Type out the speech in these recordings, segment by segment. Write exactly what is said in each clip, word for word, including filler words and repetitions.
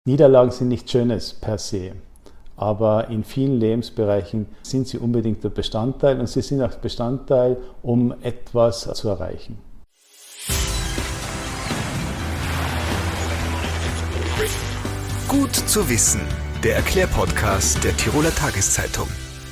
Niederlagen sind nichts Schönes per se, aber in vielen Lebensbereichen sind sie unbedingt der Bestandteil und sie sind auch Bestandteil, um etwas zu erreichen. Gut zu wissen, der Erklärpodcast der Tiroler Tageszeitung.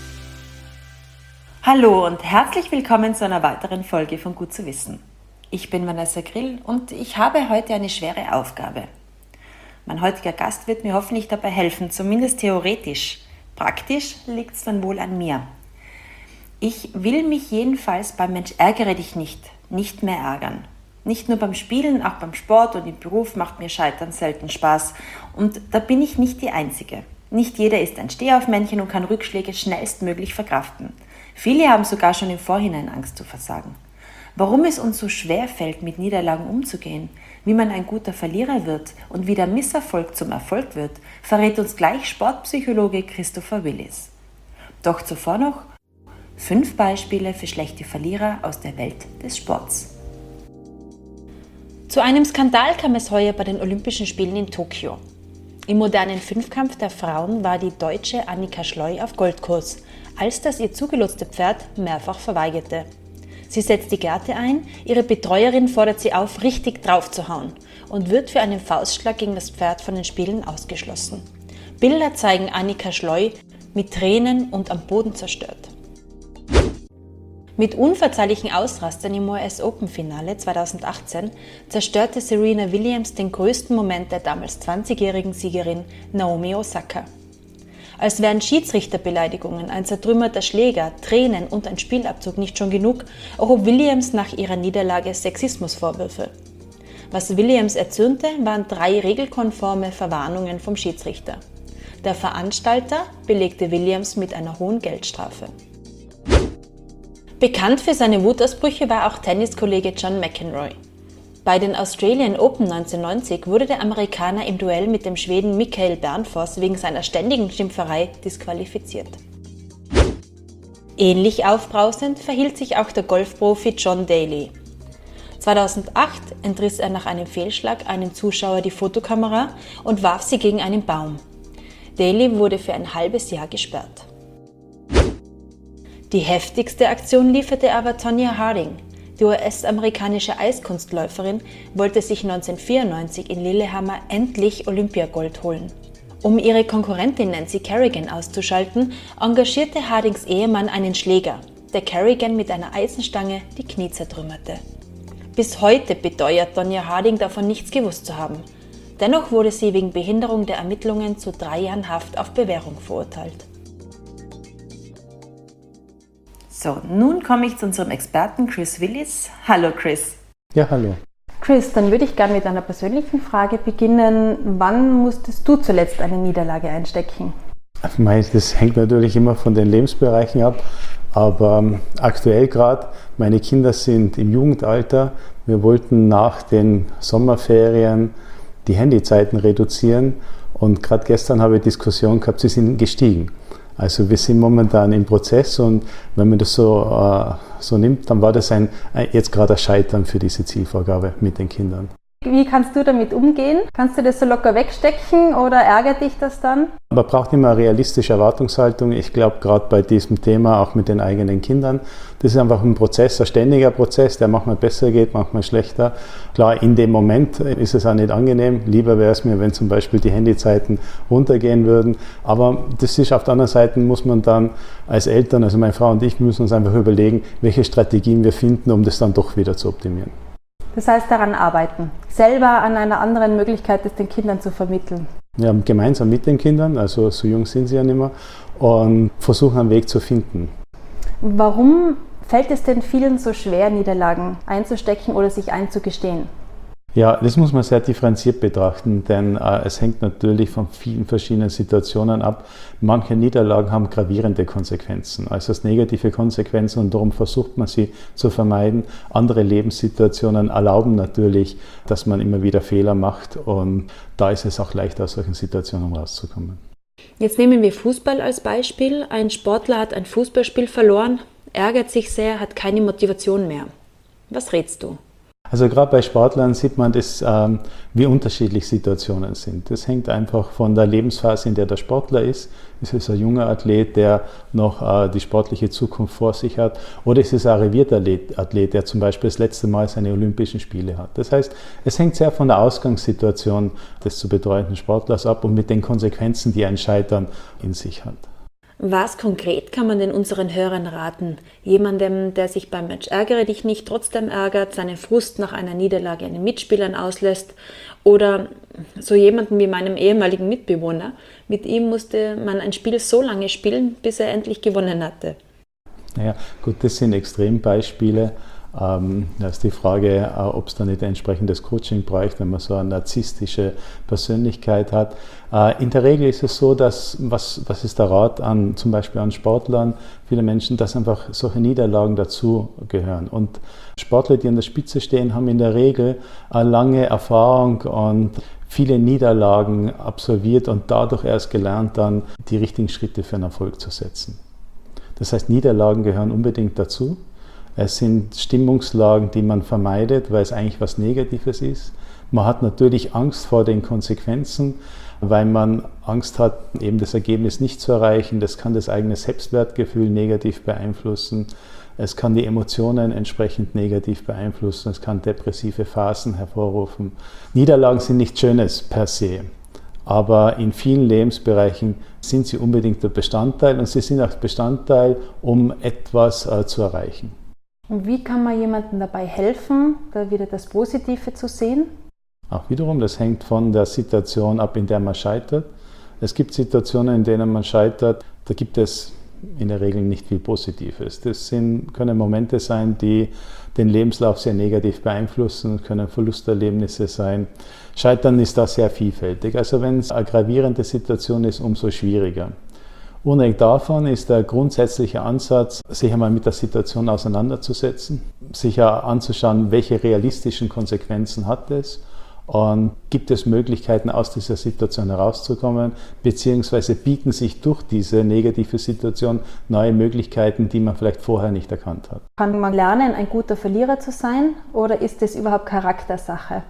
Hallo und herzlich willkommen zu einer weiteren Folge von Gut zu wissen. Ich bin Vanessa Grill und ich habe heute eine schwere Aufgabe. Mein heutiger Gast wird mir hoffentlich dabei helfen, zumindest theoretisch. Praktisch liegt es dann wohl an mir. Ich will mich jedenfalls beim Mensch ärgere dich nicht, nicht mehr ärgern. Nicht nur beim Spielen, auch beim Sport und im Beruf macht mir Scheitern selten Spaß. Und da bin ich nicht die Einzige. Nicht jeder ist ein Stehaufmännchen und kann Rückschläge schnellstmöglich verkraften. Viele haben sogar schon im Vorhinein Angst zu versagen. Warum es uns so schwer fällt, mit Niederlagen umzugehen, wie man ein guter Verlierer wird und wie der Misserfolg zum Erfolg wird, verrät uns gleich Sportpsychologe Christopher Willis. Doch zuvor noch fünf Beispiele für schlechte Verlierer aus der Welt des Sports. Zu einem Skandal kam es heuer bei den Olympischen Spielen in Tokio. Im modernen Fünfkampf der Frauen war die Deutsche Annika Schleu auf Goldkurs, als das ihr zugeloste Pferd mehrfach verweigerte. Sie setzt die Gerte ein, ihre Betreuerin fordert sie auf, richtig draufzuhauen und wird für einen Faustschlag gegen das Pferd von den Spielen ausgeschlossen. Bilder zeigen Annika Schleu mit Tränen und am Boden zerstört. Mit unverzeihlichen Ausrastern im U S Open-Finale zweitausendachtzehn zerstörte Serena Williams den größten Moment der damals zwanzigjährigen Siegerin Naomi Osaka. Als wären Schiedsrichterbeleidigungen, ein zertrümmerter Schläger, Tränen und ein Spielabzug nicht schon genug, erhob Williams nach ihrer Niederlage Sexismusvorwürfe. Was Williams erzürnte, waren drei regelkonforme Verwarnungen vom Schiedsrichter. Der Veranstalter belegte Williams mit einer hohen Geldstrafe. Bekannt für seine Wutausbrüche war auch Tenniskollege John McEnroe. Bei den Australian Open neunzehnhundertneunzig wurde der Amerikaner im Duell mit dem Schweden Mikael Bernfors wegen seiner ständigen Schimpferei disqualifiziert. Ähnlich aufbrausend verhielt sich auch der Golfprofi John Daly. zweitausendacht entriss er nach einem Fehlschlag einem Zuschauer die Fotokamera und warf sie gegen einen Baum. Daly wurde für ein halbes Jahr gesperrt. Die heftigste Aktion lieferte aber Tonya Harding. Die U S-amerikanische Eiskunstläuferin wollte sich neunzehnhundertvierundneunzig in Lillehammer endlich Olympiagold holen. Um ihre Konkurrentin Nancy Kerrigan auszuschalten, engagierte Hardings Ehemann einen Schläger, der Kerrigan mit einer Eisenstange die Knie zertrümmerte. Bis heute beteuert Tonya Harding davon nichts gewusst zu haben. Dennoch wurde sie wegen Behinderung der Ermittlungen zu drei Jahren Haft auf Bewährung verurteilt. So, nun komme ich zu unserem Experten Chris Willis. Hallo Chris. Ja, hallo. Chris, dann würde ich gerne mit einer persönlichen Frage beginnen. Wann musstest du zuletzt eine Niederlage einstecken? Das hängt natürlich immer von den Lebensbereichen ab, aber aktuell gerade, meine Kinder sind im Jugendalter. Wir wollten nach den Sommerferien die Handyzeiten reduzieren und gerade gestern habe ich Diskussion gehabt, sie sind gestiegen. Also wir sind momentan im Prozess und wenn man das so, äh, so nimmt, dann war das ein, ein, jetzt gerade ein Scheitern für diese Zielvorgabe mit den Kindern. Wie kannst du damit umgehen? Kannst du das so locker wegstecken oder ärgert dich das dann? Man braucht immer eine realistische Erwartungshaltung. Ich glaube, gerade bei diesem Thema, auch mit den eigenen Kindern, das ist einfach ein Prozess, ein ständiger Prozess, der manchmal besser geht, manchmal schlechter. Klar, in dem Moment ist es auch nicht angenehm. Lieber wäre es mir, wenn zum Beispiel die Handyzeiten runtergehen würden. Aber das ist auf der anderen Seite, muss man dann als Eltern, also meine Frau und ich, müssen uns einfach überlegen, welche Strategien wir finden, um das dann doch wieder zu optimieren. Das heißt, daran arbeiten, selber an einer anderen Möglichkeit, das den Kindern zu vermitteln. Ja, gemeinsam mit den Kindern, also so jung sind sie ja nicht mehr, und versuchen einen Weg zu finden. Warum fällt es denn vielen so schwer, Niederlagen einzustecken oder sich einzugestehen? Ja, das muss man sehr differenziert betrachten, denn äh, es hängt natürlich von vielen verschiedenen Situationen ab. Manche Niederlagen haben gravierende Konsequenzen, also als negative Konsequenzen und darum versucht man sie zu vermeiden. Andere Lebenssituationen erlauben natürlich, dass man immer wieder Fehler macht und da ist es auch leicht, aus solchen Situationen rauszukommen. Jetzt nehmen wir Fußball als Beispiel. Ein Sportler hat ein Fußballspiel verloren, ärgert sich sehr, hat keine Motivation mehr. Was rätst du? Also gerade bei Sportlern sieht man, das, ähm, wie unterschiedlich Situationen sind. Das hängt einfach von der Lebensphase, in der der Sportler ist. Ist es ein junger Athlet, der noch äh, die sportliche Zukunft vor sich hat? Oder ist es ein arrivierter Athlet, Athlet, der zum Beispiel das letzte Mal seine Olympischen Spiele hat? Das heißt, es hängt sehr von der Ausgangssituation des zu betreuenden Sportlers ab und mit den Konsequenzen, die ein Scheitern in sich hat. Was konkret kann man denn unseren Hörern raten? Jemandem, der sich beim Match Ärgere dich nicht trotzdem ärgert, seinen Frust nach einer Niederlage an den Mitspielern auslässt, oder so jemanden wie meinem ehemaligen Mitbewohner. Mit ihm musste man ein Spiel so lange spielen, bis er endlich gewonnen hatte. Ja, gut, das sind Extrembeispiele. Ähm, da ist die Frage, äh, ob es da nicht ein entsprechendes Coaching braucht, wenn man so eine narzisstische Persönlichkeit hat. Äh, in der Regel ist es so, dass, was, was ist der Rat an zum Beispiel an Sportlern, viele Menschen, dass einfach solche Niederlagen dazu gehören. Und Sportler, die an der Spitze stehen, haben in der Regel eine lange Erfahrung und viele Niederlagen absolviert und dadurch erst gelernt, dann die richtigen Schritte für einen Erfolg zu setzen. Das heißt, Niederlagen gehören unbedingt dazu. Es sind Stimmungslagen, die man vermeidet, weil es eigentlich was Negatives ist. Man hat natürlich Angst vor den Konsequenzen, weil man Angst hat, eben das Ergebnis nicht zu erreichen. Das kann das eigene Selbstwertgefühl negativ beeinflussen. Es kann die Emotionen entsprechend negativ beeinflussen. Es kann depressive Phasen hervorrufen. Niederlagen sind nichts Schönes per se. Aber in vielen Lebensbereichen sind sie unbedingt der Bestandteil und sie sind auch Bestandteil, um etwas äh, zu erreichen. Und wie kann man jemandem dabei helfen, da wieder das Positive zu sehen? Auch wiederum, das hängt von der Situation ab, in der man scheitert. Es gibt Situationen, in denen man scheitert, da gibt es in der Regel nicht viel Positives. Das sind, können Momente sein, die den Lebenslauf sehr negativ beeinflussen, können Verlusterlebnisse sein. Scheitern ist da sehr vielfältig. Also wenn es eine gravierende Situation ist, umso schwieriger. Unabhängig davon ist der grundsätzliche Ansatz, sich einmal mit der Situation auseinanderzusetzen, sich anzuschauen, welche realistischen Konsequenzen hat es und gibt es Möglichkeiten, aus dieser Situation herauszukommen, beziehungsweise bieten sich durch diese negative Situation neue Möglichkeiten, die man vielleicht vorher nicht erkannt hat. Kann man lernen, ein guter Verlierer zu sein, oder ist das überhaupt Charaktersache?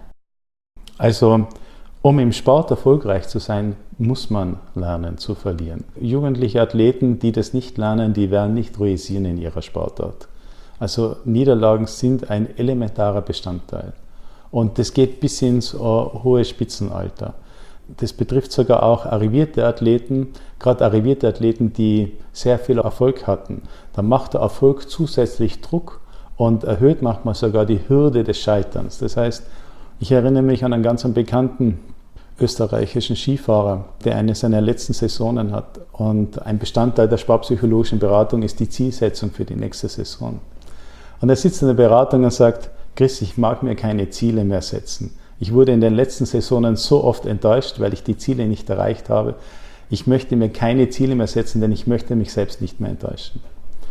Also, um im Sport erfolgreich zu sein, muss man lernen zu verlieren. Jugendliche Athleten, die das nicht lernen, die werden nicht ruisieren in ihrer Sportart. Also Niederlagen sind ein elementarer Bestandteil. Und das geht bis ins uh, hohe Spitzenalter. Das betrifft sogar auch arrivierte Athleten, gerade arrivierte Athleten, die sehr viel Erfolg hatten. Da macht der Erfolg zusätzlich Druck und erhöht manchmal sogar die Hürde des Scheiterns. Das heißt, ich erinnere mich an einen ganz bekannten österreichischen Skifahrer, der eine seiner letzten Saisonen hat. Und ein Bestandteil der sportpsychologischen Beratung ist die Zielsetzung für die nächste Saison. Und er sitzt in der Beratung und sagt: Chris, ich mag mir keine Ziele mehr setzen. Ich wurde in den letzten Saisonen so oft enttäuscht, weil ich die Ziele nicht erreicht habe. Ich möchte mir keine Ziele mehr setzen, denn ich möchte mich selbst nicht mehr enttäuschen.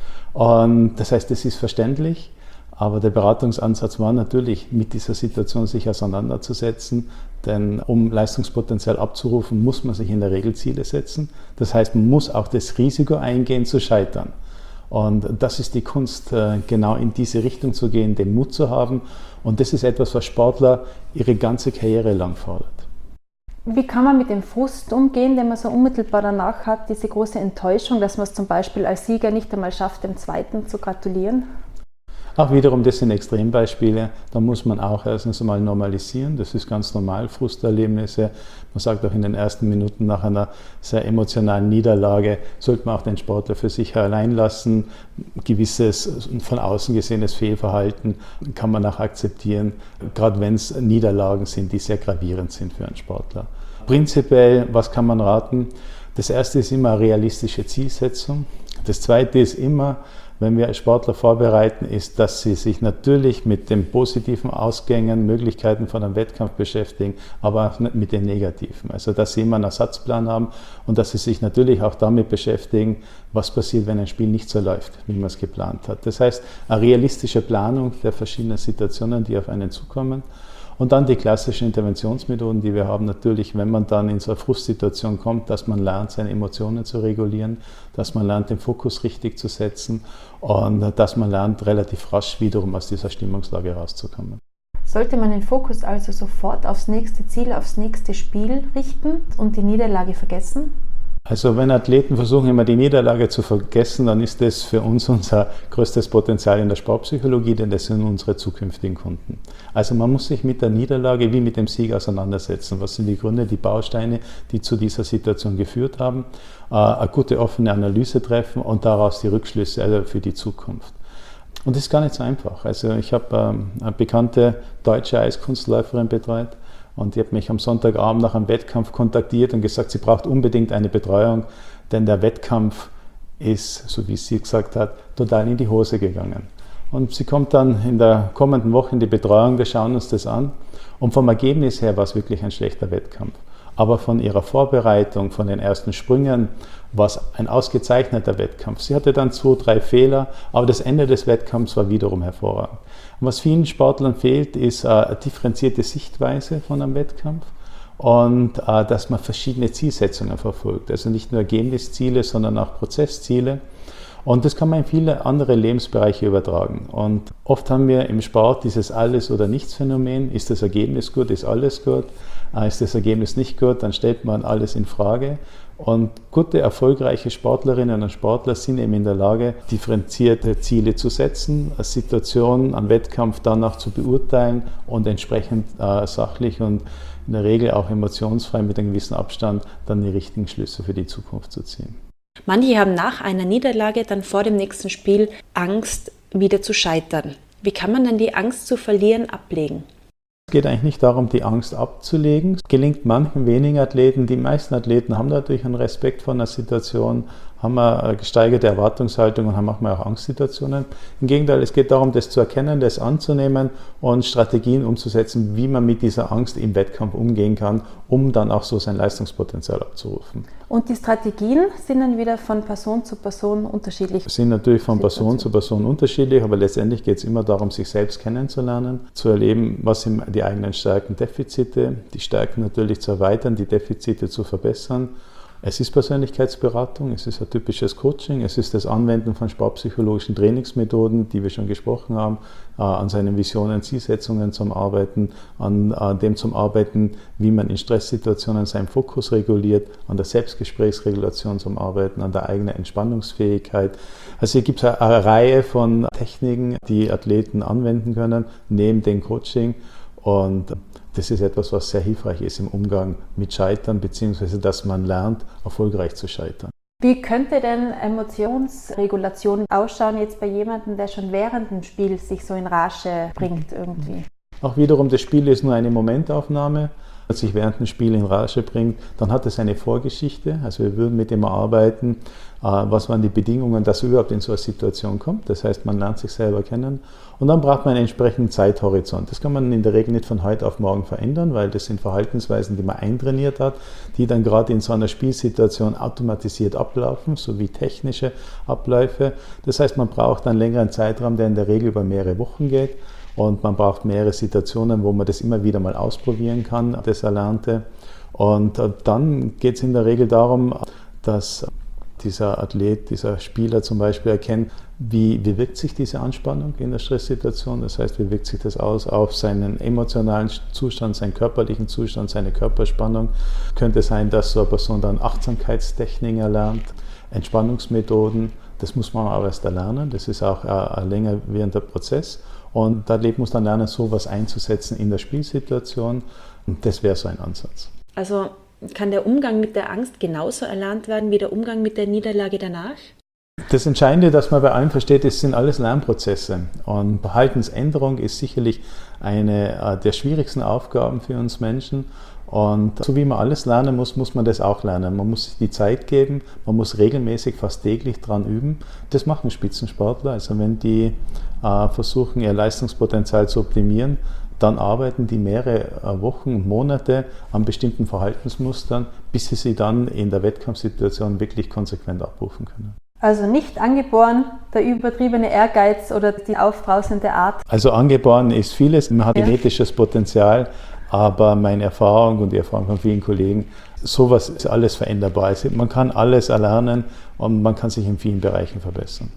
Und das heißt, das ist verständlich. Aber der Beratungsansatz war natürlich, mit dieser Situation sich auseinanderzusetzen, denn um Leistungspotenzial abzurufen, muss man sich in der Regel Ziele setzen. Das heißt, man muss auch das Risiko eingehen, zu scheitern. Und das ist die Kunst, genau in diese Richtung zu gehen, den Mut zu haben. Und das ist etwas, was Sportler ihre ganze Karriere lang fordert. Wie kann man mit dem Frust umgehen, den man so unmittelbar danach hat, diese große Enttäuschung, dass man es zum Beispiel als Sieger nicht einmal schafft, dem Zweiten zu gratulieren? Auch wiederum, das sind Extrembeispiele, da muss man auch erstens einmal normalisieren, das ist ganz normal, Frusterlebnisse. Man sagt auch in den ersten Minuten nach einer sehr emotionalen Niederlage, sollte man auch den Sportler für sich allein lassen. Gewisses von außen gesehenes Fehlverhalten kann man auch akzeptieren, gerade wenn es Niederlagen sind, die sehr gravierend sind für einen Sportler. Prinzipiell, was kann man raten? Das erste ist immer eine realistische Zielsetzung. Das zweite ist immer, wenn wir Sportler vorbereiten, ist, dass sie sich natürlich mit den positiven Ausgängen, Möglichkeiten von einem Wettkampf beschäftigen, aber auch mit den negativen. Also, dass sie immer einen Ersatzplan haben und dass sie sich natürlich auch damit beschäftigen, was passiert, wenn ein Spiel nicht so läuft, wie man es geplant hat. Das heißt, eine realistische Planung der verschiedenen Situationen, die auf einen zukommen. Und dann die klassischen Interventionsmethoden, die wir haben, natürlich, wenn man dann in so eine Frustsituation kommt, dass man lernt, seine Emotionen zu regulieren, dass man lernt, den Fokus richtig zu setzen und dass man lernt, relativ rasch wiederum aus dieser Stimmungslage rauszukommen. Sollte man den Fokus also sofort aufs nächste Ziel, aufs nächste Spiel richten und die Niederlage vergessen? Also wenn Athleten versuchen, immer die Niederlage zu vergessen, dann ist das für uns unser größtes Potenzial in der Sportpsychologie, denn das sind unsere zukünftigen Kunden. Also man muss sich mit der Niederlage wie mit dem Sieg auseinandersetzen. Was sind die Gründe, die Bausteine, die zu dieser Situation geführt haben? Eine gute offene Analyse treffen und daraus die Rückschlüsse für die Zukunft. Und das ist gar nicht so einfach. Also ich habe eine bekannte deutsche Eiskunstläuferin betreut. Und die hat mich am Sonntagabend nach einem Wettkampf kontaktiert und gesagt, sie braucht unbedingt eine Betreuung, denn der Wettkampf ist, so wie sie gesagt hat, total in die Hose gegangen. Und sie kommt dann in der kommenden Woche in die Betreuung, wir schauen uns das an. Und vom Ergebnis her war es wirklich ein schlechter Wettkampf. Aber von ihrer Vorbereitung, von den ersten Sprüngen, war es ein ausgezeichneter Wettkampf. Sie hatte dann zwei, drei Fehler, aber das Ende des Wettkampfs war wiederum hervorragend. Und was vielen Sportlern fehlt, ist eine differenzierte Sichtweise von einem Wettkampf und dass man verschiedene Zielsetzungen verfolgt. Also nicht nur Ergebnisziele, sondern auch Prozessziele. Und das kann man in viele andere Lebensbereiche übertragen. Und oft haben wir im Sport dieses Alles- oder Nichts-Phänomen. Ist das Ergebnis gut, ist alles gut? Ist das Ergebnis nicht gut, dann stellt man alles in Frage. Und gute, erfolgreiche Sportlerinnen und Sportler sind eben in der Lage, differenzierte Ziele zu setzen, eine Situation, einen Wettkampf danach zu beurteilen und entsprechend äh, sachlich und in der Regel auch emotionsfrei mit einem gewissen Abstand dann die richtigen Schlüsse für die Zukunft zu ziehen. Manche haben nach einer Niederlage dann vor dem nächsten Spiel Angst, wieder zu scheitern. Wie kann man denn die Angst zu verlieren ablegen? Es geht eigentlich nicht darum, die Angst abzulegen. Es gelingt manchen wenigen Athleten. Die meisten Athleten haben natürlich einen Respekt vor einer Situation, haben eine gesteigerte Erwartungshaltung und haben manchmal auch Angstsituationen. Im Gegenteil, es geht darum, das zu erkennen, das anzunehmen und Strategien umzusetzen, wie man mit dieser Angst im Wettkampf umgehen kann, um dann auch so sein Leistungspotenzial abzurufen. Und die Strategien sind dann wieder von Person zu Person unterschiedlich? Sind natürlich von Person zu Person unterschiedlich, aber letztendlich geht es immer darum, sich selbst kennenzulernen, zu erleben, was sind die eigenen Stärken, Defizite, die Stärken natürlich zu erweitern, die Defizite zu verbessern. Es ist Persönlichkeitsberatung, es ist ein typisches Coaching, es ist das Anwenden von sportpsychologischen Trainingsmethoden, die wir schon gesprochen haben, äh, an seinen Visionen, Zielsetzungen zum Arbeiten, an äh, dem zum Arbeiten, wie man in Stresssituationen seinen Fokus reguliert, an der Selbstgesprächsregulation zum Arbeiten, an der eigenen Entspannungsfähigkeit. Also hier gibt es eine, eine Reihe von Techniken, die Athleten anwenden können, neben dem Coaching. Und das ist etwas, was sehr hilfreich ist im Umgang mit Scheitern, beziehungsweise dass man lernt, erfolgreich zu scheitern. Wie könnte denn Emotionsregulation ausschauen jetzt bei jemandem, der schon während dem Spiel sich so in Rage bringt irgendwie? Auch wiederum, das Spiel ist nur eine Momentaufnahme. Wenn sich während dem Spiel in Rage bringt, dann hat es eine Vorgeschichte. Also wir würden mit dem arbeiten, was waren die Bedingungen, dass er überhaupt in so eine Situation kommt. Das heißt, man lernt sich selber kennen. Und dann braucht man einen entsprechenden Zeithorizont. Das kann man in der Regel nicht von heute auf morgen verändern, weil das sind Verhaltensweisen, die man eintrainiert hat, die dann gerade in so einer Spielsituation automatisiert ablaufen, sowie technische Abläufe. Das heißt, man braucht einen längeren Zeitraum, der in der Regel über mehrere Wochen geht. Und man braucht mehrere Situationen, wo man das immer wieder mal ausprobieren kann, das Erlernte. Und dann geht es in der Regel darum, dass dieser Athlet, dieser Spieler zum Beispiel erkennt, wie, wie wirkt sich diese Anspannung in der Stresssituation. Das heißt, wie wirkt sich das aus auf seinen emotionalen Zustand, seinen körperlichen Zustand, seine Körperspannung. Könnte sein, dass so eine Person dann Achtsamkeitstechniken erlernt, Entspannungsmethoden. Das muss man aber erst erlernen. Das ist auch ein länger währender Prozess. Und der Athlet muss dann lernen, sowas einzusetzen in der Spielsituation. Und das wäre so ein Ansatz. Also kann der Umgang mit der Angst genauso erlernt werden wie der Umgang mit der Niederlage danach? Das Entscheidende, dass man bei allem versteht, es sind alles Lernprozesse. Und Verhaltensänderung ist sicherlich eine der schwierigsten Aufgaben für uns Menschen. Und so wie man alles lernen muss, muss man das auch lernen. Man muss sich die Zeit geben, man muss regelmäßig, fast täglich dran üben. Das machen Spitzensportler. Also wenn die äh, versuchen, ihr Leistungspotenzial zu optimieren, dann arbeiten die mehrere Wochen und Monate an bestimmten Verhaltensmustern, bis sie sie dann in der Wettkampfsituation wirklich konsequent abrufen können. Also nicht angeboren, der übertriebene Ehrgeiz oder die aufbrausende Art? Also angeboren ist vieles, man hat ja genetisches Potenzial, aber meine Erfahrung und die Erfahrung von vielen Kollegen, sowas ist alles veränderbar. Also man kann alles erlernen und man kann sich in vielen Bereichen verbessern.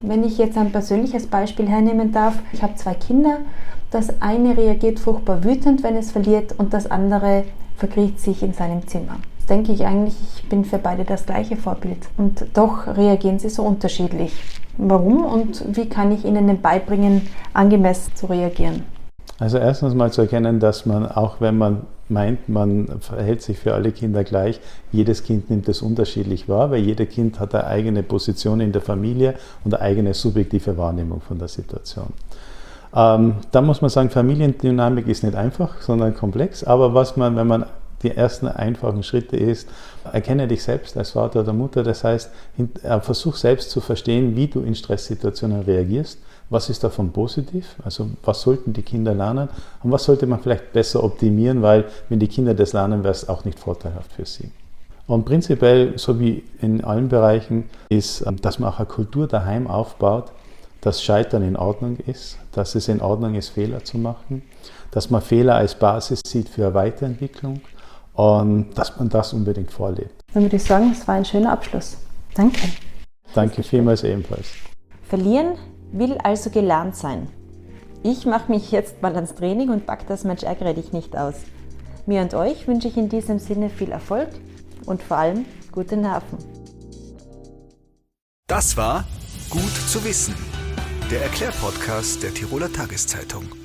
Wenn ich jetzt ein persönliches Beispiel hernehmen darf, ich habe zwei Kinder, das eine reagiert furchtbar wütend, wenn es verliert, und das andere verkriecht sich in seinem Zimmer. Denke ich eigentlich, ich bin für beide das gleiche Vorbild. Und doch reagieren sie so unterschiedlich. Warum und wie kann ich ihnen denn beibringen, angemessen zu reagieren? Also erstens mal zu erkennen, dass man, auch wenn man meint, man verhält sich für alle Kinder gleich, jedes Kind nimmt es unterschiedlich wahr, weil jedes Kind hat eine eigene Position in der Familie und eine eigene subjektive Wahrnehmung von der Situation. Ähm, da muss man sagen, Familiendynamik ist nicht einfach, sondern komplex, aber was man, wenn man die ersten einfachen Schritte ist, erkenne dich selbst als Vater oder Mutter, das heißt, versuch selbst zu verstehen, wie du in Stresssituationen reagierst, was ist davon positiv, also was sollten die Kinder lernen und was sollte man vielleicht besser optimieren, weil wenn die Kinder das lernen, wäre es auch nicht vorteilhaft für sie. Und prinzipiell, so wie in allen Bereichen, ist, dass man auch eine Kultur daheim aufbaut, dass Scheitern in Ordnung ist, dass es in Ordnung ist, Fehler zu machen, dass man Fehler als Basis sieht für eine Weiterentwicklung und dass man das unbedingt vorlebt. Dann würde ich sagen, es war ein schöner Abschluss. Danke. Danke vielmals ebenfalls. Verlieren will also gelernt sein. Ich mache mich jetzt mal ans Training und pack das Mensch ärgere dich nicht aus. Mir und euch wünsche ich in diesem Sinne viel Erfolg und vor allem gute Nerven. Das war Gut zu wissen, der Erklärpodcast der Tiroler Tageszeitung.